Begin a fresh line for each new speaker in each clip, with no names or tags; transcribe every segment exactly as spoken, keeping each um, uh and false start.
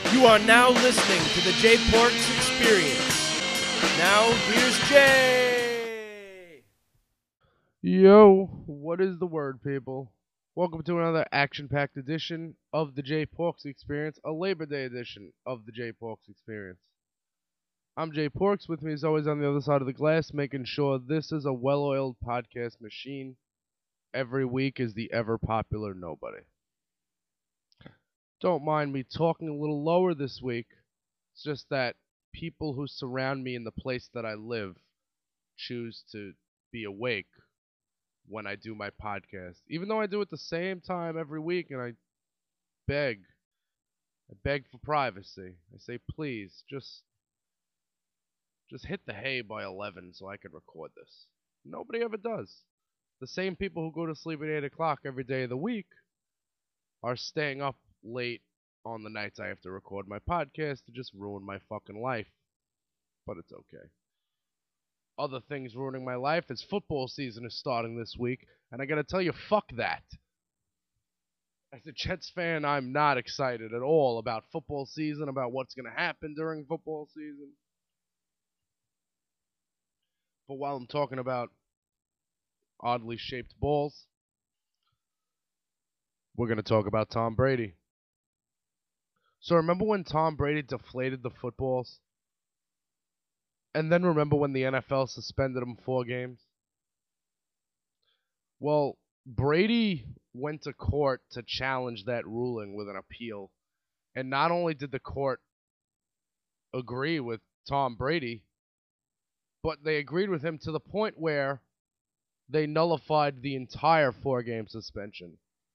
You are now listening to the Jay Porks Experience. Now, here's Jay.
Yo, what is the word, people? Welcome to another action-packed edition of the Jay Porks Experience, a Labor Day edition of the Jay Porks Experience. I'm Jay Porks. With me, as always, on the other side of the glass, making sure this is a well-oiled podcast machine. Every week is the ever-popular Nobody. Don't mind me talking a little lower this week. It's just that people who surround me in the place that I live choose to be awake when I do my podcast. Even though I do it the same time every week and I beg. I beg for privacy. I say, please, just just hit the hay by eleven so I can record this. Nobody ever does. The same people who go to sleep at eight o'clock every day of the week are staying up late on the nights I have to record my podcast to just ruin my fucking life. But it's okay. Other things ruining my life is football season is starting this week, and I gotta tell you, fuck that. As a Jets fan, I'm not excited at all about football season, about what's gonna happen during football season. But while I'm talking about oddly shaped balls, we're gonna talk about Tom Brady. So remember when Tom Brady deflated the footballs? And then remember when the N F L suspended him four games? Well, Brady went to court to challenge that ruling with an appeal. And not only did the court agree with Tom Brady, but they agreed with him to the point where they nullified the entire four-game suspension,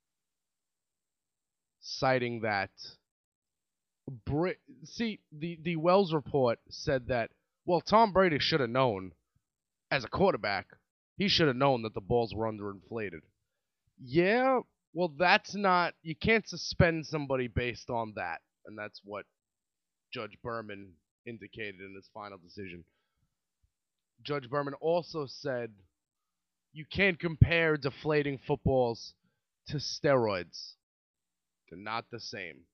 citing that. Bra- See, the, the Wells report said that, well, Tom Brady should have known, as a quarterback, he should have known that the balls were underinflated. Yeah, well, that's not, you can't suspend somebody based on that. And that's what Judge Berman indicated in his final decision. Judge Berman also said you can't compare deflating footballs to steroids. They're not the same.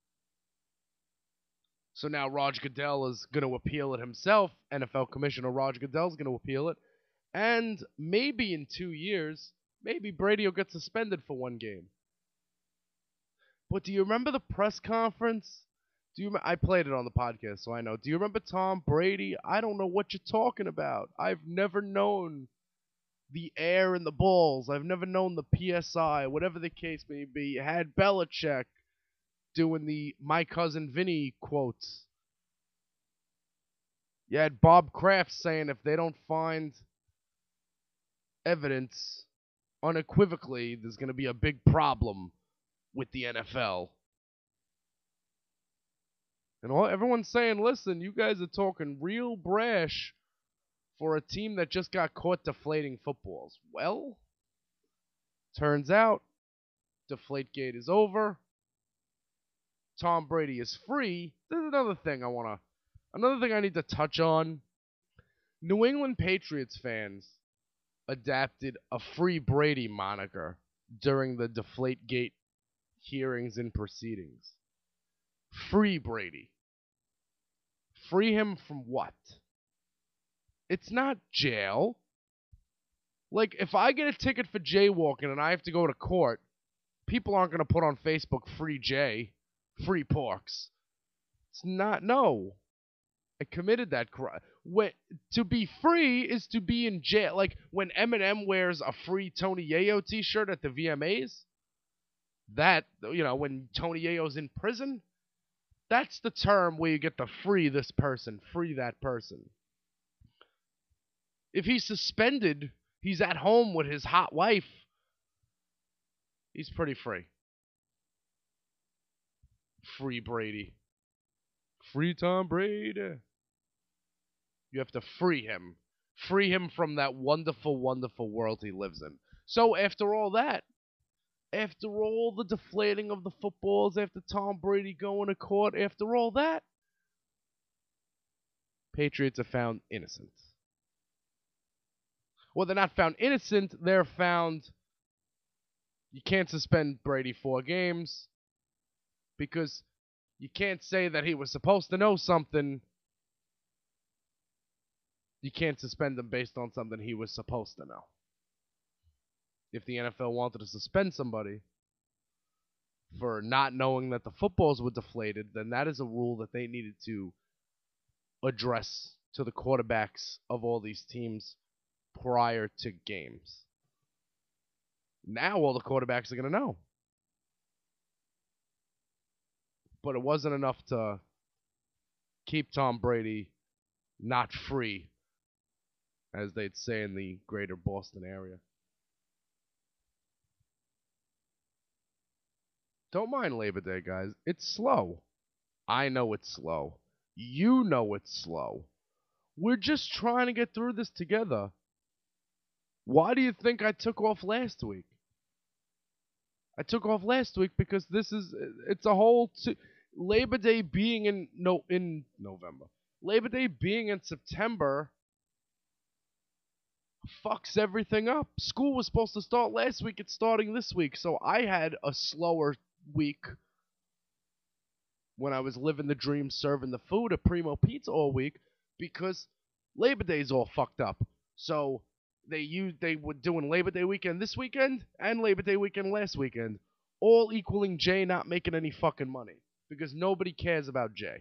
So now Roger Goodell is going to appeal it himself. N F L Commissioner Roger Goodell is going to appeal it. And maybe in two years, maybe Brady will get suspended for one game. But do you remember the press conference? Do you? I played it on the podcast, so I know. Do you remember Tom Brady? I don't know what you're talking about. I've never known the air in the balls. I've never known the P S I, whatever the case may be. You had Belichick doing the "my cousin Vinny" quotes. You had Bob Kraft saying if they don't find evidence unequivocally, there's going to be a big problem with the N F L. And all, everyone's saying, listen, you guys are talking real brash for a team that just got caught deflating footballs. Well, turns out Deflategate is over. Tom Brady is free. There's another thing I want to, another thing I need to touch on. New England Patriots fans adapted a Free Brady moniker during the Deflategate hearings and proceedings. Free Brady. Free him from what? It's not jail. Like, if I get a ticket for jaywalking and I have to go to court, people aren't going to put on Facebook, Free Jay, Free Porks. It's not, no. I committed that crime. When, to be free is to be in jail. Like, when Eminem wears a free Tony Yayo t-shirt at the V M As, that, you know, when Tony Yayo's in prison, that's the term where you get to free this person, free that person. If he's suspended, he's at home with his hot wife, he's pretty free. Free Brady. Free Tom Brady. You have to free him. Free him from that wonderful, wonderful world he lives in. So after all that, after all the deflating of the footballs, after Tom Brady going to court, after all that, Patriots are found innocent. Well, they're not found innocent. They're found you can't suspend Brady four games because You can't say that he was supposed to know something. You can't suspend him based on something he was supposed to know. If the N F L wanted to suspend somebody for not knowing that the footballs were deflated, then that is a rule that they needed to address to the quarterbacks of all these teams prior to games. Now all the quarterbacks are going to know. But it wasn't enough to keep Tom Brady not free, as they'd say in the greater Boston area. Don't mind Labor Day, guys. It's slow. I know it's slow. You know it's slow. We're just trying to get through this together. Why do you think I took off last week? I took off last week because this is, it's a whole, t- Labor Day being in, no, in November. Labor Day being in September fucks everything up. School was supposed to start last week. It's starting this week. So I had a slower week when I was living the dream, serving the food at Primo Pizza all week because Labor Day's all fucked up. So they used, they were doing Labor Day weekend this weekend and Labor Day weekend last weekend, all equaling Jay not making any fucking money because nobody cares about Jay.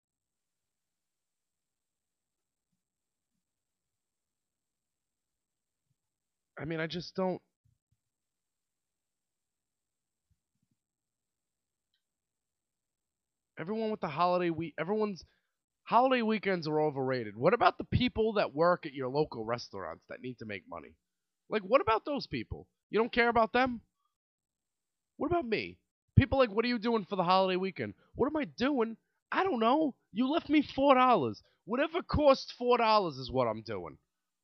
I mean, I just don't. Everyone with the holiday week, everyone's holiday weekends are overrated. What about the people that work at your local restaurants that need to make money? Like, what about those people? You don't care about them? What about me? People like, what are you doing for the holiday weekend? What am I doing? I don't know. You left me four dollars. Whatever costs four dollars is what I'm doing.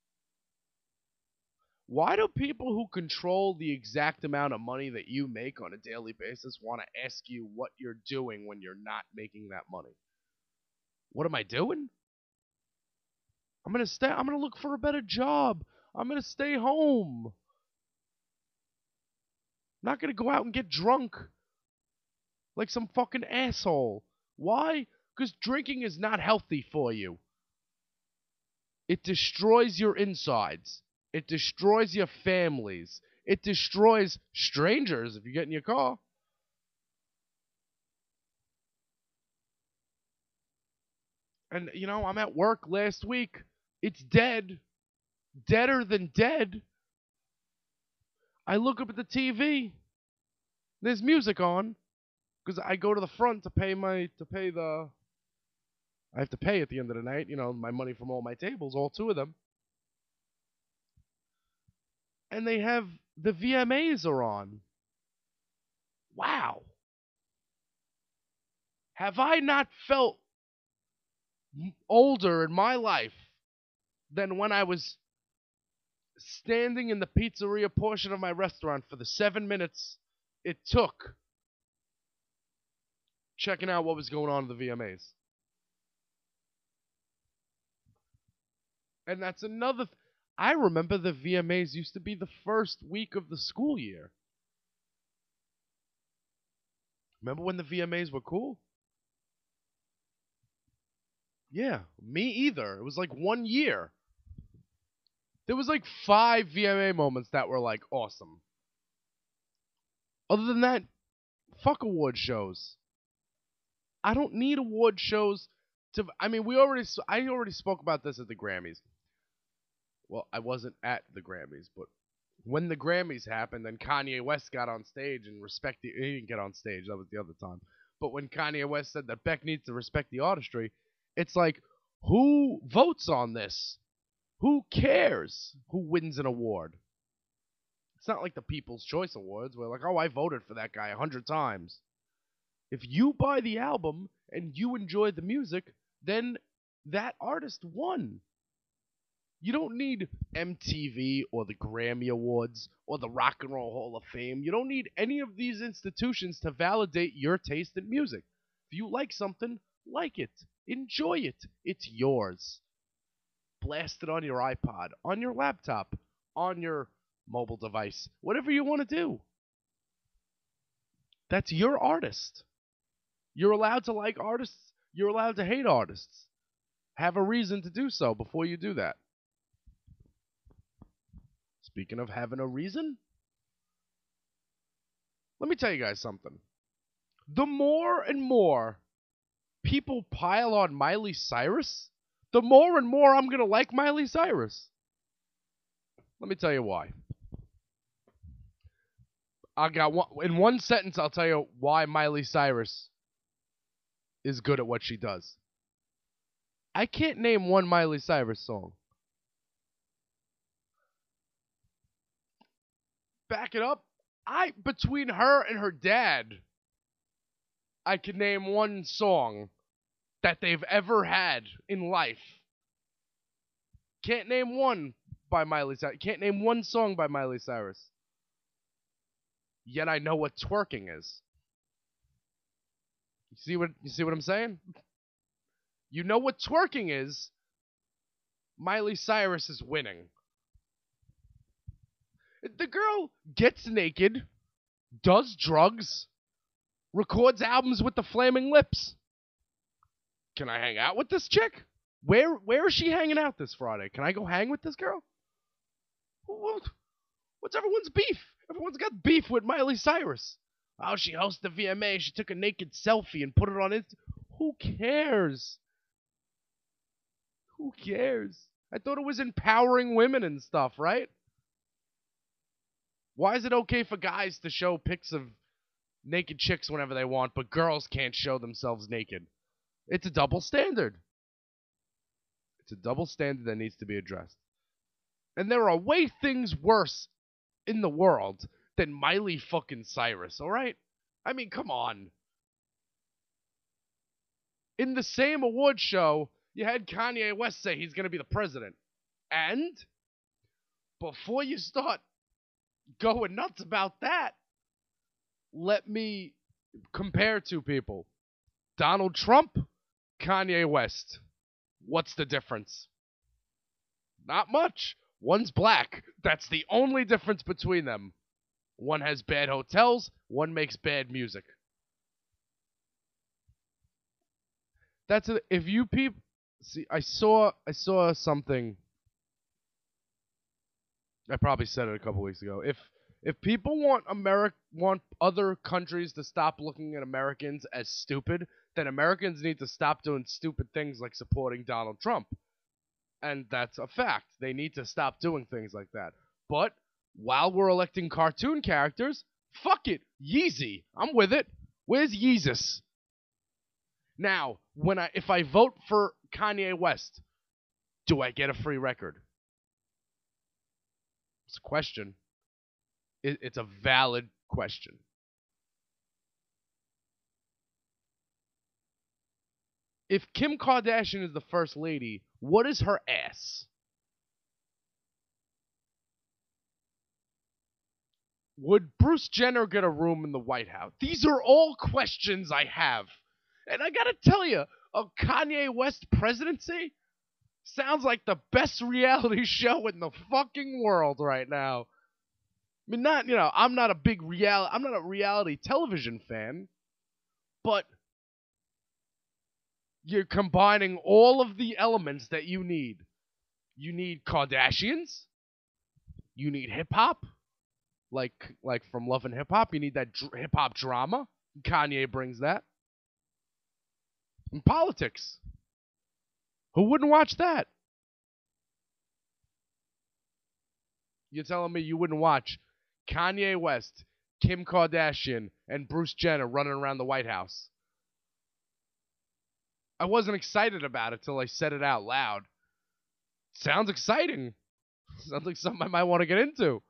Why do people who control the exact amount of money that you make on a daily basis want to ask you what you're doing when you're not making that money? What am I doing? I'm going to stay I'm going to look for a better job. I'm going to stay home. I'm not going to go out and get drunk like some fucking asshole. Why? Because drinking is not healthy for you. It destroys your insides. It destroys your families. It destroys strangers if you get in your car. And, you know, I'm at work last week. It's dead. Deader than dead. I look up at the T V. There's music on. Because I go to the front to pay my, to pay the, I have to pay at the end of the night, you know, my money from all my tables, all two of them. And they have, the V M As are on. Wow. Have I not felt older in my life than when I was standing in the pizzeria portion of my restaurant for the seven minutes it took checking out what was going on in the V M As? And that's another. Th- I remember the V M As used to be the first week of the school year. Remember when the V M As were cool? Yeah, me either. It was like one year. There was like five V M A moments that were like awesome. Other than that, fuck award shows. I don't need award shows to. I mean, we already. I already spoke about this at the Grammys. Well, I wasn't at the Grammys, but when the Grammys happened and Kanye West got on stage and respect the. He didn't get on stage. That was the other time. But when Kanye West said that Beck needs to respect the artistry, it's like, who votes on this? Who cares who wins an award? It's not like the People's Choice Awards where like, oh, I voted for that guy a hundred times. If you buy the album and you enjoy the music, then that artist won. You don't need M T V or the Grammy Awards or the Rock and Roll Hall of Fame. You don't need any of these institutions to validate your taste in music. If you like something, like it. Enjoy it. It's yours. Blast it on your iPod, on your laptop, on your mobile device, whatever you want to do. That's your artist. You're allowed to like artists. You're allowed to hate artists. Have a reason to do so before you do that. Speaking of having a reason, let me tell you guys something. The more and more people pile on Miley Cyrus, the more and more I'm going to like Miley Cyrus. Let me tell you why. I got one, in one sentence, I'll tell you why Miley Cyrus is good at what she does. I can't name one Miley Cyrus song. Back it up. I between her and her dad, I can name one song that they've ever had in life. Can't name one by Miley Cyrus. Can't name one song by Miley Cyrus. Yet I know what twerking is. You see what you see what I'm saying? You know what twerking is. Miley Cyrus is winning. The girl gets naked, does drugs, records albums with the Flaming Lips. Can I hang out with this chick? Where where is she hanging out this Friday? Can I go hang with this girl? What's everyone's beef? Everyone's got beef with Miley Cyrus. Oh, she hosted the V M A. She took a naked selfie and put it on Insta. Who cares? Who cares? I thought it was empowering women and stuff, right? Why is it okay for guys to show pics of naked chicks whenever they want, but girls can't show themselves naked? It's a double standard. It's a double standard that needs to be addressed. And there are way things worse in the world than Miley fucking Cyrus, alright? I mean, come on. In the same award show, you had Kanye West say he's going to be the president. And before you start going nuts about that, let me compare two people. Donald Trump, Kanye West. What's the difference? Not much. One's black. That's the only difference between them. One has bad hotels, one makes bad music. That's a, if you people see I saw I saw something. I probably said it a couple weeks ago. If if people want America want other countries to stop looking at Americans as stupid, then Americans need to stop doing stupid things like supporting Donald Trump. And that's a fact. They need to stop doing things like that. But while we're electing cartoon characters, fuck it. Yeezy. I'm with it. Where's Yeezus? Now, when I if I vote for Kanye West, do I get a free record? It's a question. It, it's a valid question. If Kim Kardashian is the first lady, what is her ass? Would Bruce Jenner get a room in the White House? These are all questions I have. And I gotta tell you, a Kanye West presidency sounds like the best reality show in the fucking world right now. I mean, not, you know, I'm not a big real, I'm not a reality television fan, but you're combining all of the elements that you need. You need Kardashians. You need hip-hop. Like like from Love and Hip Hop. You need that dr- hip-hop drama. Kanye brings that. And politics. Who wouldn't watch that? You're telling me you wouldn't watch Kanye West, Kim Kardashian, and Bruce Jenner running around the White House? I wasn't excited about it till I said it out loud. Sounds exciting. Sounds like something I might want to get into.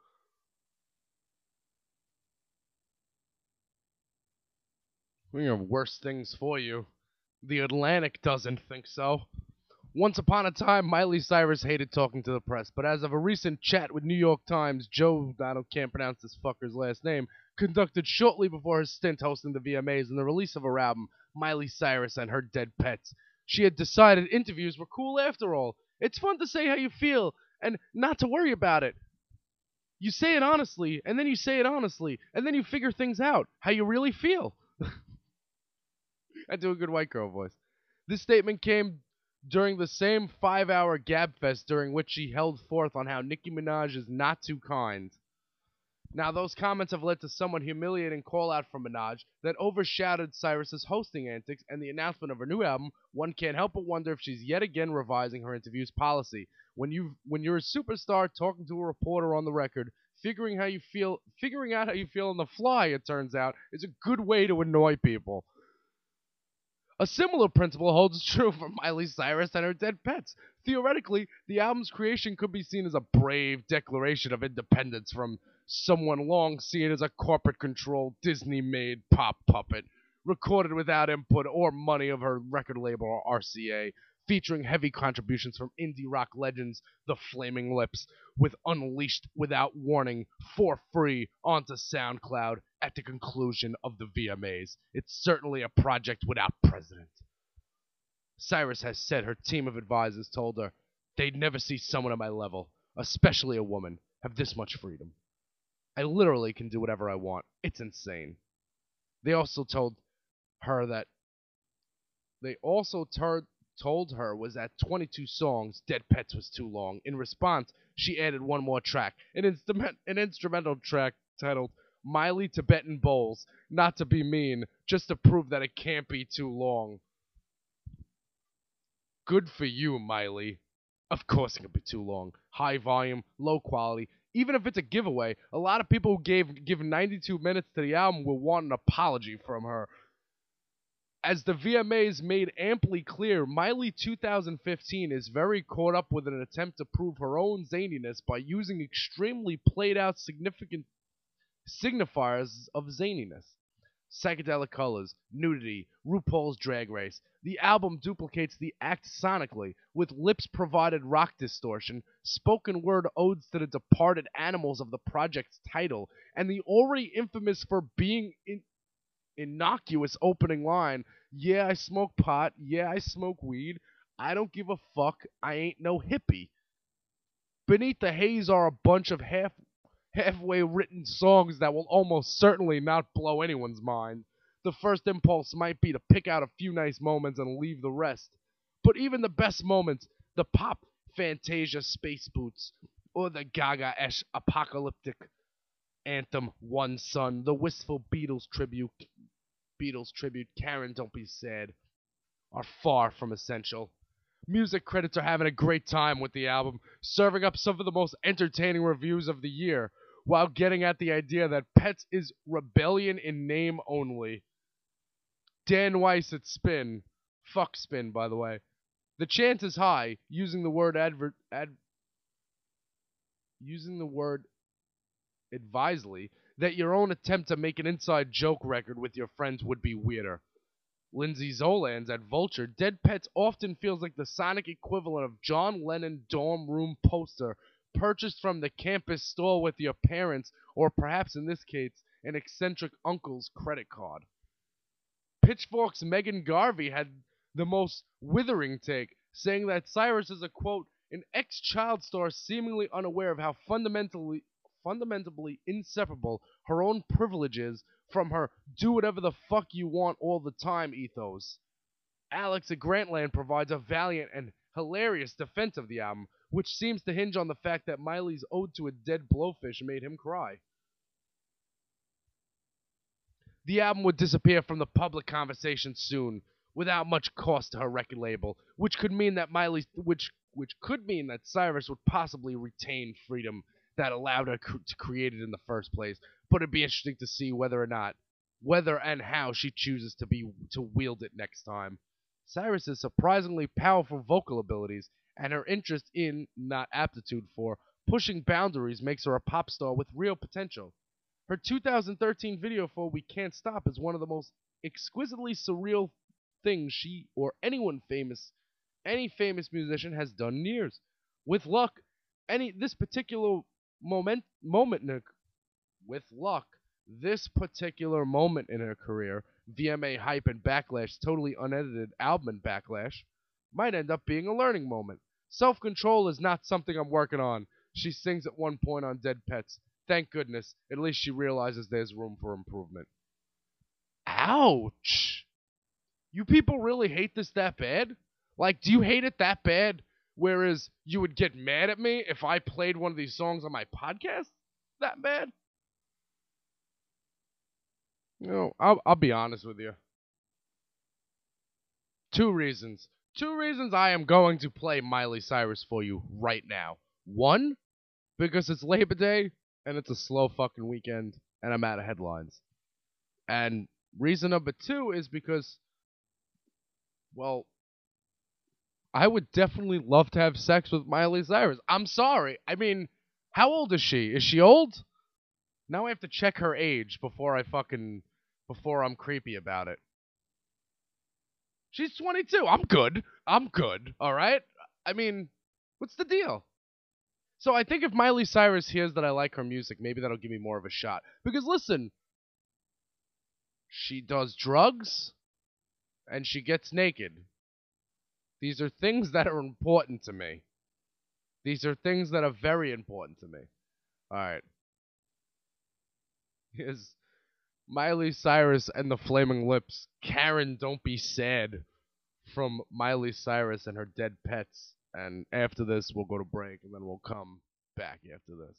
We have worse things for you. The Atlantic doesn't think so. Once upon a time, Miley Cyrus hated talking to the press, but as of a recent chat with New York Times, Joe, I don't, can't pronounce this fucker's last name, conducted shortly before her stint hosting the V M As and the release of her album, Miley Cyrus and Her Dead Pets, she had decided interviews were cool after all. It's fun to say how you feel and not to worry about it. You say it honestly, and then you say it honestly, and then you figure things out, how you really feel. I do a good white girl voice. This statement came during the same five-hour gabfest during which she held forth on how Nicki Minaj is not too kind. Now, those comments have led to somewhat humiliating call-out from Minaj that overshadowed Cyrus's hosting antics and the announcement of her new album. One can't help but wonder if she's yet again revising her interviews policy. When you when you're a superstar talking to a reporter on the record, figuring how you feel, figuring out how you feel on the fly, it turns out, is a good way to annoy people. A similar principle holds true for Miley Cyrus and her dead pets. Theoretically, the album's creation could be seen as a brave declaration of independence from someone long seen as a corporate-controlled, Disney-made pop puppet, recorded without input or money of her record label or R C A, featuring heavy contributions from indie rock legends The Flaming Lips, with Unleashed Without Warning for free onto SoundCloud at the conclusion of the V M As. It's certainly a project without precedent. Cyrus has said her team of advisors told her they'd never see someone at my level, especially a woman, have this much freedom. I literally can do whatever I want. It's insane. They also told her that they also tur- told her was that twenty-two songs, Dead Pets was too long. In response, she added one more track, an, instrument, an instrumental track titled Miley Tibetan Bowls, not to be mean, just to prove that it can't be too long. Good for you, Miley. Of course it can be too long. High volume, low quality. Even if it's a giveaway, a lot of people who gave give ninety-two minutes to the album will want an apology from her. As the V M As made amply clear, Miley two thousand fifteen is very caught up with an attempt to prove her own zaniness by using extremely played-out significant signifiers of zaniness. Psychedelic colors, nudity, RuPaul's Drag Race. The album duplicates the act sonically, with lips-provided rock distortion, spoken word odes to the departed animals of the project's title, and the already infamous for being in- innocuous opening line, yeah, I smoke pot, yeah, I smoke weed, I don't give a fuck, I ain't no hippie. Beneath the haze are a bunch of half halfway written songs that will almost certainly not blow anyone's mind. The first impulse might be to pick out a few nice moments and leave the rest. But even the best moments, the pop Fantasia Space Boots, or the Gaga-esh apocalyptic anthem One Sun, the wistful Beatles tribute, Beatles tribute Karen Don't Be Sad, are far from essential. Music critics are having a great time with the album, serving up some of the most entertaining reviews of the year, while getting at the idea that Pets is rebellion in name only. Dan Weiss at Spin, fuck Spin by the way, the chance is high, using the word advert, ad, using the word advisedly, that your own attempt to make an inside joke record with your friends would be weirder. Lindsay Zolans at Vulture, Dead Pets often feels like the sonic equivalent of John Lennon dorm room poster purchased from the campus store with your parents, or perhaps in this case, an eccentric uncle's credit card. Pitchfork's Megan Garvey had the most withering take, saying that Cyrus is a, quote, an ex-child star seemingly unaware of how fundamentally fundamentally inseparable her own privileges from her do whatever the fuck you want all the time ethos. Alex at Grantland provides a valiant and hilarious defense of the album, which seems to hinge on the fact that Miley's ode to a dead blowfish made him cry. The album would disappear from the public conversation soon, without much cost to her record label, which could mean that Miley, which which could mean that Cyrus would possibly retain freedom that allowed her cr- to create it in the first place. But it'd be interesting to see whether or not, whether and how she chooses to be to wield it next time. Cyrus's surprisingly powerful vocal abilities and her interest in, not aptitude for, pushing boundaries makes her a pop star with real potential. Her two thousand thirteen video for We Can't Stop is one of the most exquisitely surreal things she or anyone famous, any famous musician has done in years. With luck, any this particular moment moment in her, with luck, this particular moment in her career, V M A hype and backlash, totally unedited album and backlash, might end up being a learning moment. Self-control is not something I'm working on, she sings at one point on Dead Pets. Thank goodness, at least she realizes there's room for improvement. Ouch! You people really hate this that bad? Like, do you hate it that bad? Whereas you would get mad at me if I played one of these songs on my podcast that bad? You know, I'll, I'll be honest with you. Two reasons. Two reasons I am going to play Miley Cyrus for you right now. One, because it's Labor Day and it's a slow fucking weekend and I'm out of headlines. And reason number two is because, well, I would definitely love to have sex with Miley Cyrus. I'm sorry. I mean, how old is she? Is she old? Now I have to check her age before I fucking, before I'm creepy about it. She's twenty-two. I'm good. I'm good. All right? I mean, what's the deal? So I think if Miley Cyrus hears that I like her music, maybe that'll give me more of a shot. Because listen, she does drugs and she gets naked. These are things that are important to me. These are things that are very important to me. All right. Here's Miley Cyrus and the Flaming Lips. Karen, don't be sad. From Miley Cyrus and her dead pets. And after this, we'll go to break, and then we'll come back after this.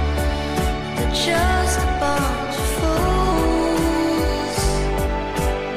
Just a bunch of fools.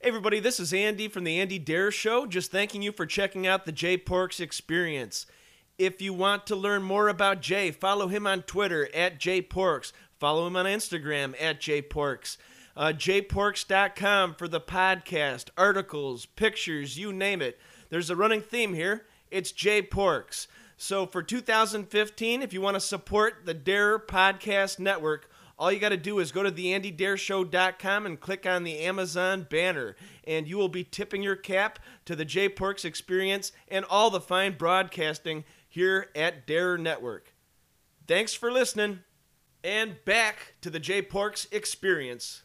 Hey everybody, this is Andy from the Andy Dare Show, just thanking you for checking out the Jay Porks Experience. If you want to learn more about Jay, follow him on Twitter at Jay Porks. Follow him on Instagram at Jay Porks. Uh, jay porks dot com for the podcast, articles, pictures, you name it. There's a running theme here. It's Jay Porks. So for two thousand fifteen, if you want to support the Dare Podcast Network, all you got to do is go to the andy dare show dot com and click on the Amazon banner, and you will be tipping your cap to the Jay Porks Experience and all the fine broadcasting here at Dare Network. Thanks for listening, and back to the Jay Porks Experience.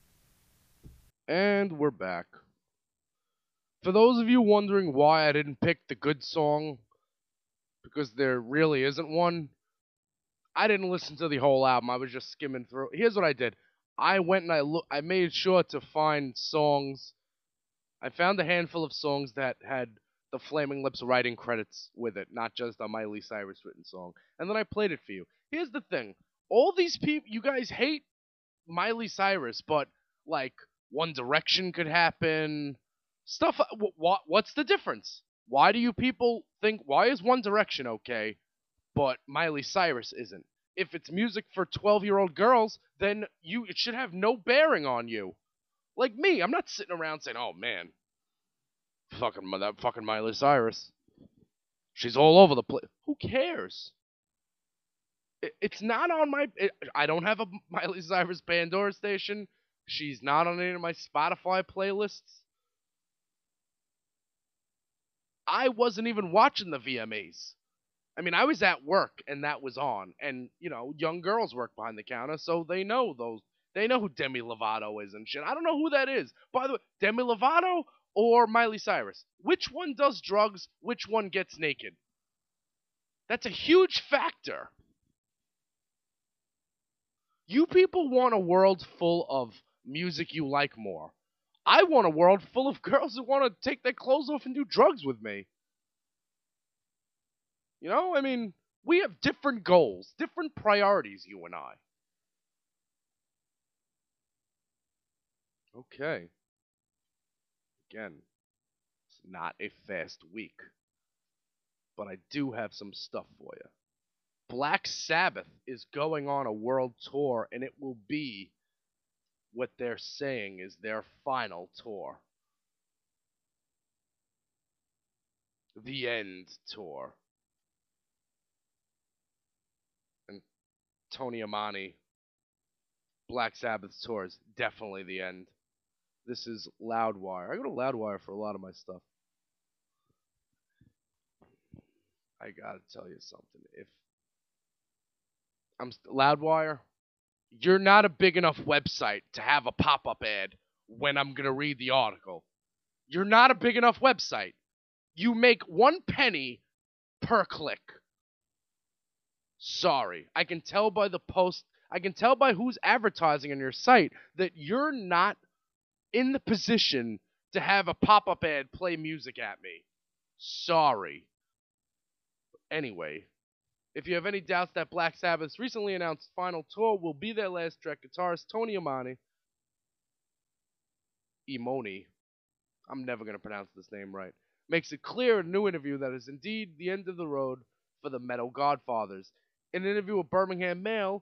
And we're back. For those of you wondering why I didn't pick the good song, because there really isn't one, I didn't listen to the whole album. I was just skimming through. Here's what I did. I went and I look. I made sure to find songs. I found a handful of songs that had the Flaming Lips writing credits with it, not just a Miley Cyrus written song. And then I played it for you. Here's the thing. All these people, you guys hate Miley Cyrus, but like One Direction could happen. Stuff. What? What's the difference? Why do you people think? Why is One Direction okay, but Miley Cyrus isn't? If it's music for twelve-year-old girls, then you it should have no bearing on you. Like me, I'm not sitting around saying, "Oh man, fucking that fucking Miley Cyrus, she's all over the place." Who cares? It, it's not on my. It, I don't have a Miley Cyrus Pandora station. She's not on any of my Spotify playlists. I wasn't even watching the V M As. I mean, I was at work and that was on, and you know, young girls work behind the counter, so they know those. They know who Demi Lovato is and shit. I don't know who that is. By the way, Demi Lovato or Miley Cyrus? Which one does drugs? Which one gets naked? That's a huge factor. You people want a world full of music you like more. I want a world full of girls who want to take their clothes off and do drugs with me. You know, I mean, we have different goals, different priorities, you and I. Okay. Again, it's not a fast week, but I do have some stuff for you. Black Sabbath is going on a world tour, and it will be what they're saying is their final tour. The End Tour. And Tony Amani, Black Sabbath's tour is definitely the end. This is Loudwire. I go to Loudwire for a lot of my stuff. I gotta tell you something. If I'm st- Loudwire, you're not a big enough website to have a pop-up ad when I'm gonna read the article. You're not a big enough website. You make one penny per click. Sorry. I can tell by the post, I can tell by who's advertising on your site that you're not in the position to have a pop-up ad play music at me. Sorry. Anyway, if you have any doubts that Black Sabbath's recently announced final tour will be their last trek, guitarist Tony Amani, Imoni, I'm never going to pronounce this name right, makes it clear in a new interview that is indeed the end of the road for the Metal Godfathers. In an interview with Birmingham Mail,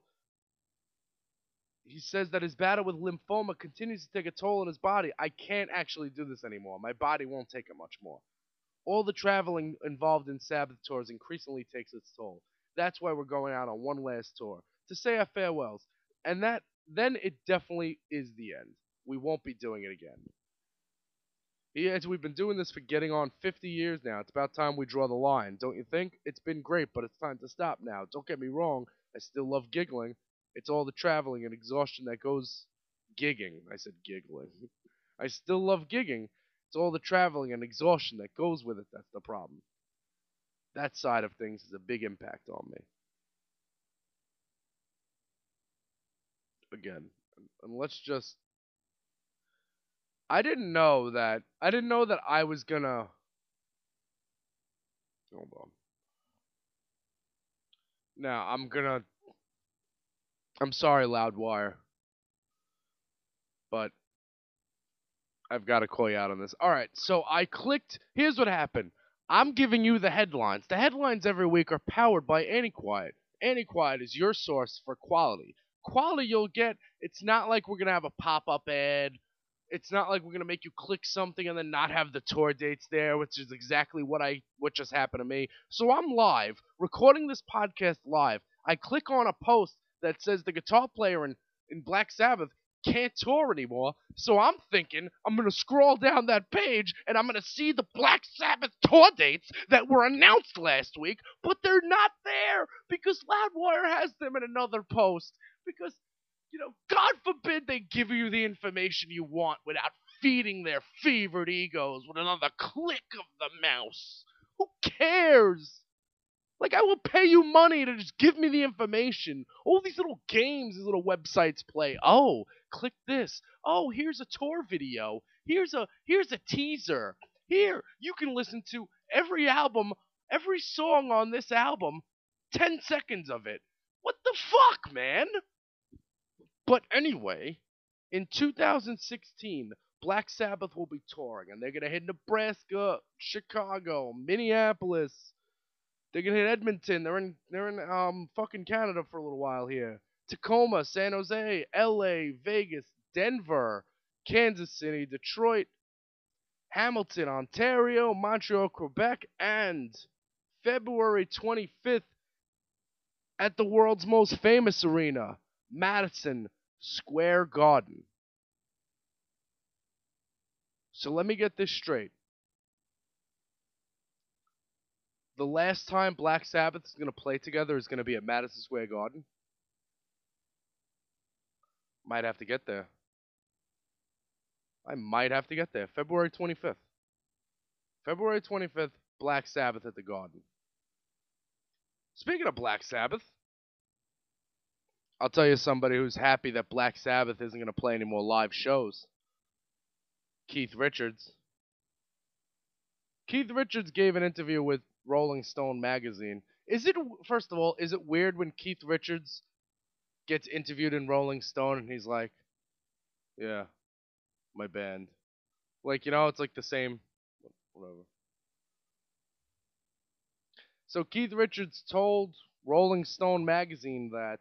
he says that his battle with lymphoma continues to take a toll on his body. I can't actually do this anymore. My body won't take it much more. All the traveling involved in Sabbath tours increasingly takes its toll. That's why we're going out on one last tour, to say our farewells. And that, then it definitely is the end. We won't be doing it again. Yes, we've been doing this for getting on fifty years now. It's about time we draw the line, don't you think? It's been great, but it's time to stop now. Don't get me wrong, I still love giggling. It's all the traveling and exhaustion that goes gigging. I said giggling. I still love gigging. It's all the traveling and exhaustion that goes with it that's the problem. That side of things is a big impact on me. Again, and let's just... I didn't know that... I didn't know that I was gonna... Hold on. Now, I'm gonna... I'm sorry, Loudwire. But I've got to call you out on this. All right, so I clicked. Here's what happened. I'm giving you the headlines. The headlines every week are powered by AnyQuiet. AnyQuiet is your source for quality. Quality you'll get. It's not like we're gonna have a pop-up ad. It's not like we're gonna make you click something and then not have the tour dates there, which is exactly what I what just happened to me. So I'm live, recording this podcast live. I click on a post that says the guitar player in, in Black Sabbath can't tour anymore. So I'm thinking I'm going to scroll down that page and I'm going to see the Black Sabbath tour dates that were announced last week, but they're not there because Loudwire has them in another post. Because, you know, God forbid they give you the information you want without feeding their fevered egos with another click of the mouse. Who cares? Like, I will pay you money to just give me the information. All these little games, these little websites play. Oh, click this. Oh, here's a tour video. Here's a here's a teaser. Here, you can listen to every album, every song on this album, ten seconds of it. What the fuck, man? But anyway, in two thousand sixteen, Black Sabbath will be touring, and they're going to hit Nebraska, Chicago, Minneapolis. They're gonna hit Edmonton. They're in they're in um fucking Canada for a little while here. Tacoma, San Jose, L A, Vegas, Denver, Kansas City, Detroit, Hamilton, Ontario, Montreal, Quebec, and February twenty-fifth at the world's most famous arena, Madison Square Garden. So let me get this straight. The last time Black Sabbath is going to play together is going to be at Madison Square Garden. Might have to get there. I might have to get there. February twenty-fifth. February twenty-fifth, Black Sabbath at the Garden. Speaking of Black Sabbath, I'll tell you somebody who's happy that Black Sabbath isn't going to play any more live shows. Keith Richards. Keith Richards gave an interview with Rolling Stone magazine. Is it, first of all, is it weird when Keith Richards gets interviewed in Rolling Stone and he's like, yeah, my band. Like, you know, it's like the same, whatever. So Keith Richards told Rolling Stone magazine that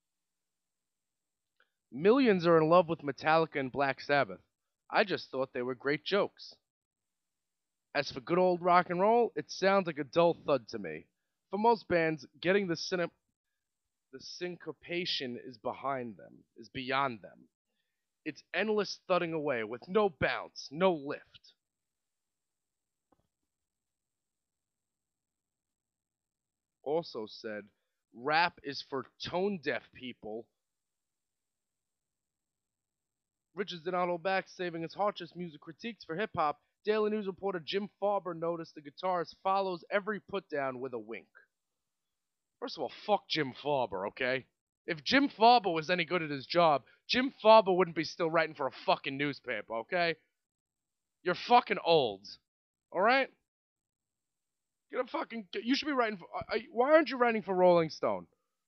millions are in love with Metallica and Black Sabbath. I just thought they were great jokes. As for good old rock and roll, it sounds like a dull thud to me. For most bands, getting the cine- the syncopation is behind them, is beyond them. It's endless thudding away with no bounce, no lift. Also said, rap is for tone-deaf people. Richards did not hold back, saving his harshest music critiques for hip-hop. Daily News reporter Jim Farber noticed the guitarist follows every put-down with a wink. First of all, fuck Jim Farber, okay? If Jim Farber was any good at his job, Jim Farber wouldn't be still writing for a fucking newspaper, okay? You're fucking old, alright? Get a fucking... You should be writing for... Uh, why aren't you writing for Rolling Stone?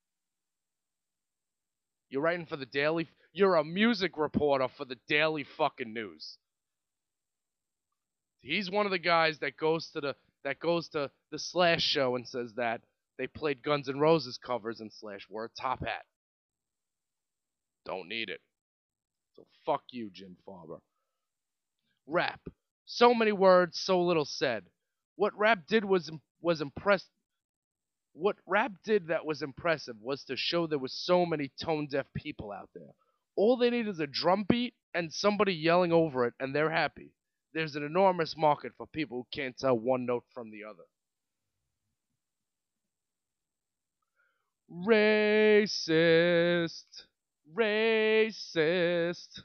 You're writing for the Daily... You're a music reporter for the Daily fucking News. He's one of the guys that goes to the that goes to the Slash show and says that they played Guns N' Roses covers and Slash wore a top hat. Don't need it. So fuck you, Jim Farber. Rap. So many words, so little said. What rap did was was impressed. What rap did that was impressive was to show there was so many tone-deaf people out there. All they need is a drum beat and somebody yelling over it, and they're happy. There's an enormous market for people who can't tell one note from the other. Racist, racist,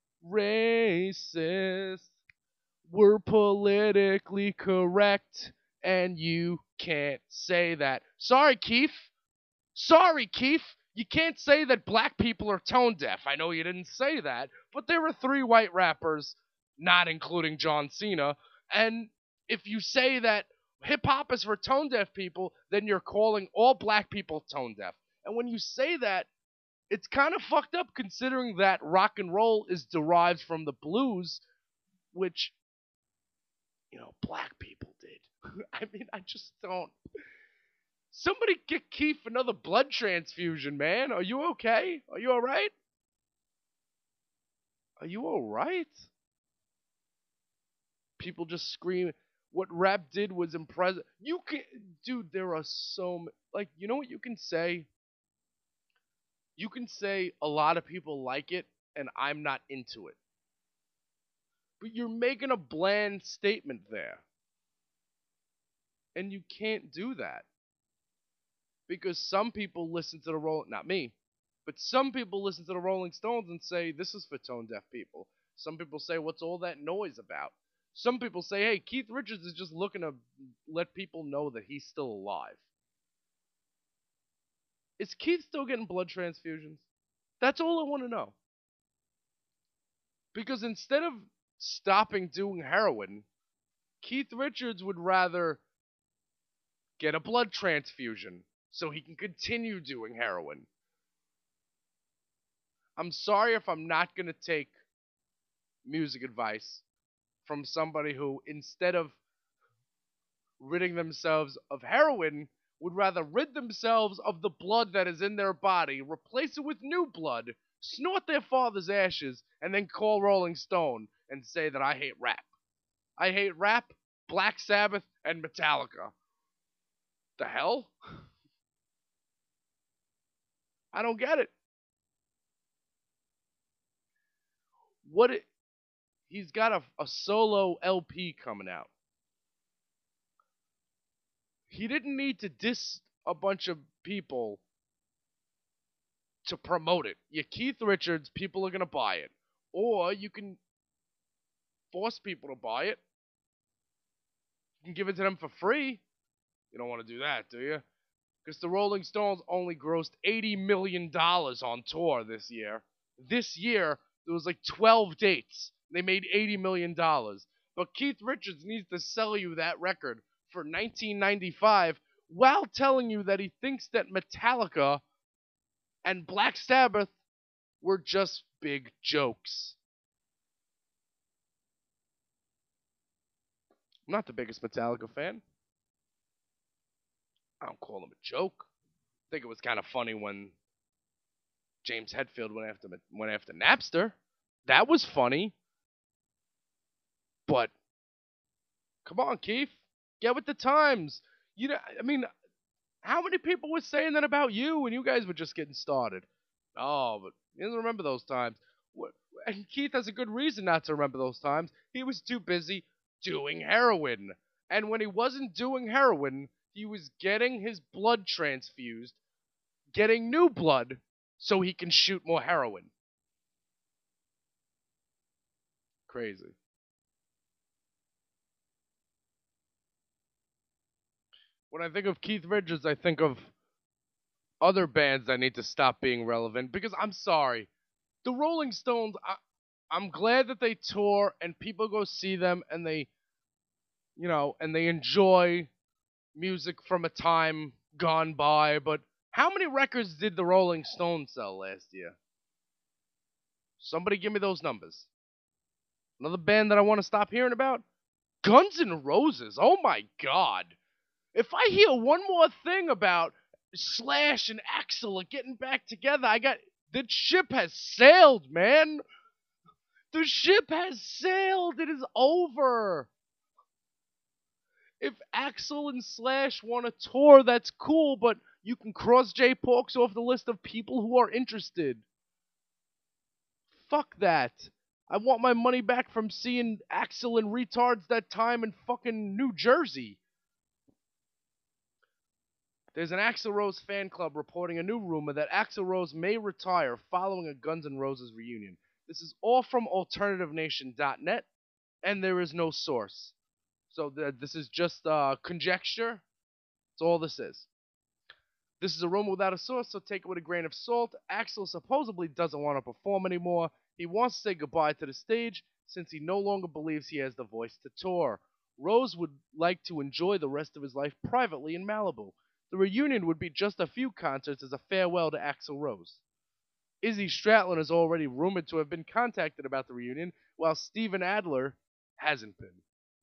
racist. We're politically correct, and you can't say that. Sorry, Keith. Sorry, Keith. You can't say that black people are tone deaf. I know you didn't say that, but there were three white rappers, not including John Cena, and if you say that hip-hop is for tone-deaf people, then you're calling all black people tone-deaf. And when you say that, it's kind of fucked up considering that rock and roll is derived from the blues, which, you know, black people did. I mean, I just don't. Somebody get Keith another blood transfusion, man. Are you okay? Are you alright? Are you alright? People just scream. What rap did was impressive. You can, dude, there are so many. Like, you know what you can say? You can say a lot of people like it, and I'm not into it. But you're making a bland statement there. And you can't do that. Because some people listen to the Rolling, not me, but some people listen to the Rolling Stones and say, this is for tone deaf people. Some people say, what's all that noise about? Some people say, hey, Keith Richards is just looking to let people know that he's still alive. Is Keith still getting blood transfusions? That's all I want to know. Because instead of stopping doing heroin, Keith Richards would rather get a blood transfusion so he can continue doing heroin. I'm sorry if I'm not going to take music advice from somebody who, instead of ridding themselves of heroin, would rather rid themselves of the blood that is in their body, replace it with new blood, snort their father's ashes, and then call Rolling Stone and say that I hate rap. I hate rap, Black Sabbath, and Metallica. The hell? I don't get it. What it, he's got a, a solo L P coming out. He didn't need to diss a bunch of people to promote it. You Keith Richards, people are going to buy it. Or you can force people to buy it. You can give it to them for free. You don't want to do that, do you? Because the Rolling Stones only grossed eighty million dollars on tour this year. This year, there was like twelve dates. They made eighty million dollars. But Keith Richards needs to sell you that record for nineteen ninety-five while telling you that he thinks that Metallica and Black Sabbath were just big jokes. I'm not the biggest Metallica fan. I don't call them a joke. I think it was kind of funny when James Hetfield went after went after Napster. That was funny. But come on, Keith, get with the times. You know, I mean, how many people were saying that about you when you guys were just getting started? Oh, but he doesn't remember those times. And Keith has a good reason not to remember those times. He was too busy doing heroin. And when he wasn't doing heroin, he was getting his blood transfused, getting new blood, so he can shoot more heroin. Crazy. When I think of Keith Richards, I think of other bands that need to stop being relevant. Because I'm sorry, the Rolling Stones, I, I'm glad that they tour and people go see them and they, you know, and they enjoy music from a time gone by. But how many records did the Rolling Stones sell last year? Somebody give me those numbers. Another band that I want to stop hearing about? Guns N' Roses. Oh my God. If I hear one more thing about Slash and Axl are getting back together, I got... The ship has sailed, man. The ship has sailed. It is over. If Axl and Slash want to tour, that's cool, but you can cross Jay Porks off the list of people who are interested. Fuck that. I want my money back from seeing Axl and retards that time in fucking New Jersey. There's an Axl Rose fan club reporting a new rumor that Axl Rose may retire following a Guns N' Roses reunion. This is all from alternative nation dot net, and there is no source. So th- this is just uh, conjecture. That's all this is. This is a rumor without a source, so take it with a grain of salt. Axl supposedly doesn't want to perform anymore. He wants to say goodbye to the stage since he no longer believes he has the voice to tour. Rose would like to enjoy the rest of his life privately in Malibu. The reunion would be just a few concerts as a farewell to Axl Rose. Izzy Stradlin is already rumored to have been contacted about the reunion, while Steven Adler Hasn't been.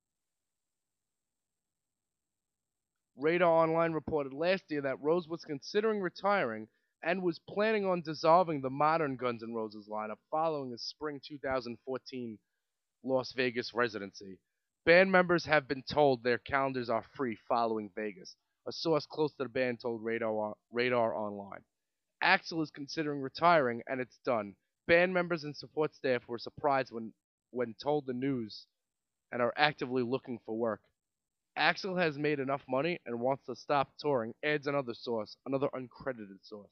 Radar Online reported last year that Rose was considering retiring and was planning on dissolving the modern Guns N' Roses lineup following his spring two thousand fourteen Las Vegas residency. Band members have been told their calendars are free following Vegas. A source close to the band told Radar, Radar Online. Axl is considering retiring, and it's done. Band members and support staff were surprised when, when told the news and are actively looking for work. Axl has made enough money and wants to stop touring, adds another source, another uncredited source.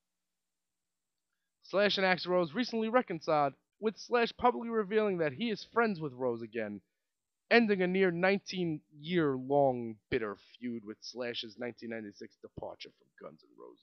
Slash and Axl Rose recently reconciled, with Slash publicly revealing that he is friends with Rose again, ending a near nineteen-year-long bitter feud with Slash's nineteen ninety-six departure from Guns N' Roses.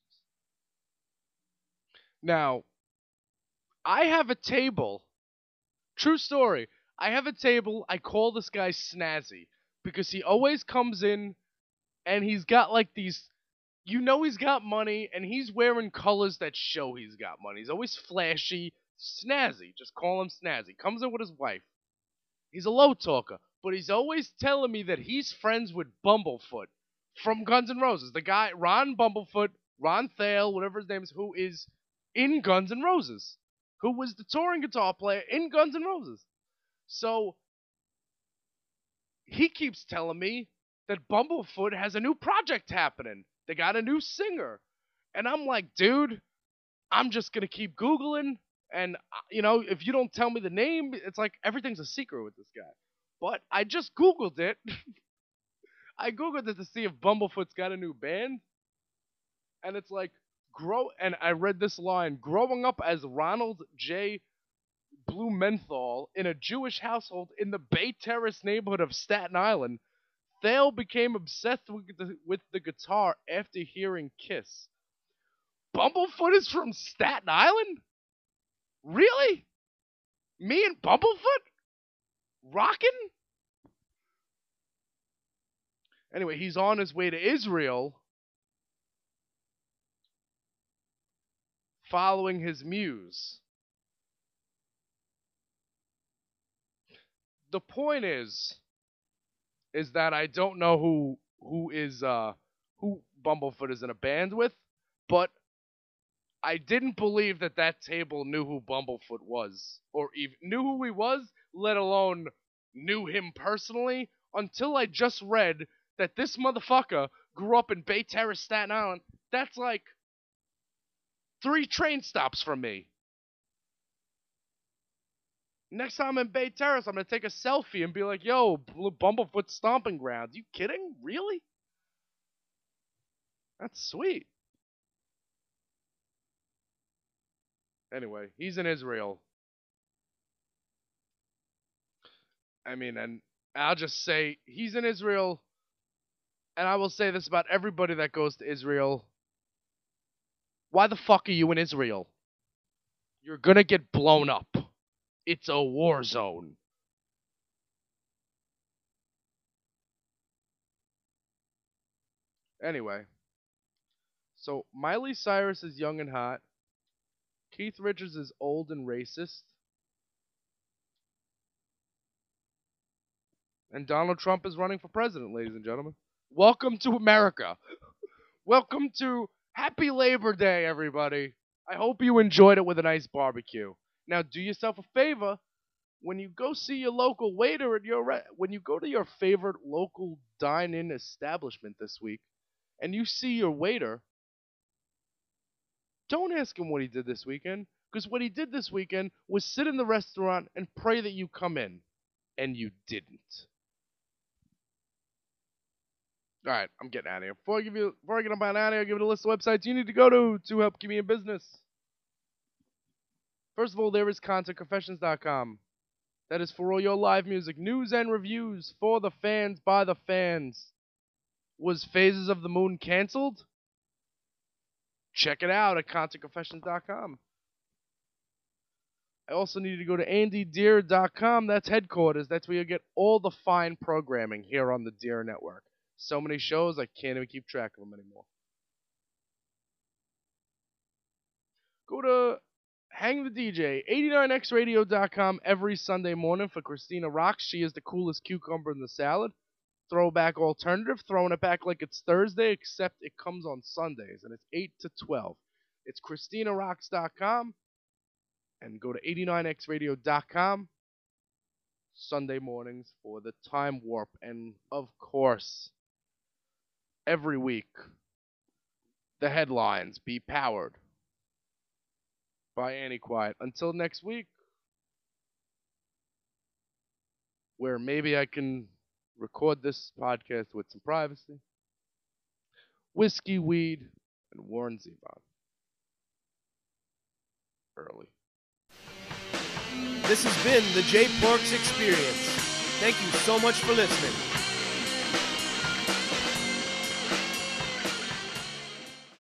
Now, I have a table. True story. I have a table. I call this guy Snazzy because he always comes in and he's got like these. You know he's got money and he's wearing colors that show he's got money. He's always flashy. Snazzy. Just call him Snazzy. Comes in with his wife. He's a low talker, but he's always telling me that he's friends with Bumblefoot from Guns N' Roses. The guy, Ron Bumblefoot, Ron Thale, whatever his name is, who is in Guns N' Roses, who was the touring guitar player in Guns N' Roses. So, he keeps telling me that Bumblefoot has a new project happening. They got a new singer. And I'm like, dude, I'm just going to keep Googling. And, you know, if you don't tell me the name, it's like everything's a secret with this guy. But I just Googled it. I Googled it to see if Bumblefoot's got a new band. And it's like, grow. And I read this line, growing up as Ronald J. Blumenthal in a Jewish household in the Bay Terrace neighborhood of Staten Island, Thale became obsessed with the, with the guitar after hearing Kiss. Bumblefoot is from Staten Island? Really? Me and Bumblefoot? Rockin'? Anyway, he's on his way to Israel following his muse. The point is, is that I don't know who who is uh who Bumblefoot is in a band with, but I didn't believe that that table knew who Bumblefoot was, or even knew who he was, let alone knew him personally, until I just read that this motherfucker grew up in Bay Terrace, Staten Island. That's like three train stops from me. Next time I'm in Bay Terrace, I'm going to take a selfie and be like, yo, Bumblefoot Stomping Grounds. You kidding? Really? That's sweet. Anyway, he's in Israel. I mean, and I'll just say, he's in Israel, and I will say this about everybody that goes to Israel. Why the fuck are you in Israel? You're going to get blown up. It's a war zone. Anyway, so Miley Cyrus is young and hot. Keith Richards is old and racist. And Donald Trump is running for president, ladies and gentlemen. Welcome to America. Welcome to Happy Labor Day, everybody. I hope you enjoyed it with a nice barbecue. Now, do yourself a favor. When you go see your local waiter at your re- when you go to your favorite local dine-in establishment this week, and you see your waiter, don't ask him what he did this weekend, because what he did this weekend was sit in the restaurant and pray that you come in, and you didn't. All right, I'm getting out of here. Before I give you, before I get about out of here, I'll give you a list of websites you need to go to to help keep me in business. First of all, there is concert confessions dot com. That is for all your live music, news, and reviews for the fans, by the fans. Was Phases of the Moon canceled? Check it out at concert confessions dot com. I also need to go to andy deer dot com. That's headquarters. That's where you get all the fine programming here on the Deer Network. So many shows, I can't even keep track of them anymore. Go to Hang the D J, eighty-nine x radio dot com every Sunday morning for Christina Rocks. She is the coolest cucumber in the salad. Throwback alternative, throwing it back like it's Thursday, except it comes on Sundays, and it's eight to twelve. It's christina rocks dot com, and go to eighty-nine x radio dot com Sunday mornings for the Time Warp. And, of course, every week, the headlines be powered by Annie Quiet. Until next week, where maybe I can record this podcast with some privacy. Whiskey, weed, and Warren Zevon. Early.
This has been the Jay Porks Experience. Thank you so much for listening.